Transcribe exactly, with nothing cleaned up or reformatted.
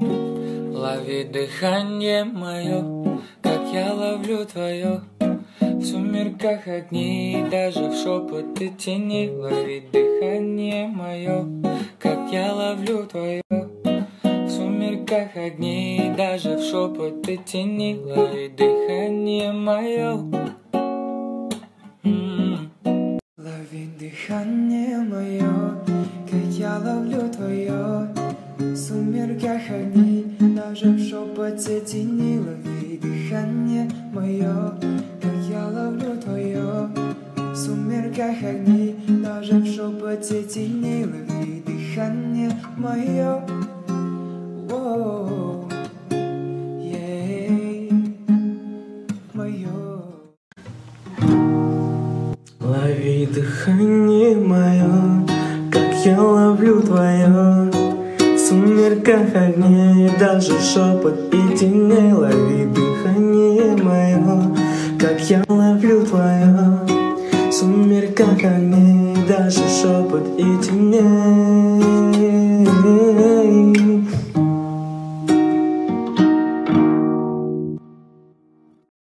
Лови дыхание мое, как я ловлю твое. В сумерках огней, даже в шепоты тени. Лови дыхание мое, как я ловлю твое. В сумерках огней, даже в шепоты тени. Лови дыхание мое. Лови дыхание мое, как я ловлю твое. В сумерках огней, даже в шепоте тени. Лови дыхание мое, как я ловлю твое. В сумерках огней, даже в шепоте тени. Лови дыхание мое. Воу, ей, мое. Лови дыхание мое, как я ловлю твое. В сумерках огней, даже шепот и теней. Лови дыхание мое, как я ловлю твое. В сумерках огней, даже шепот и теней.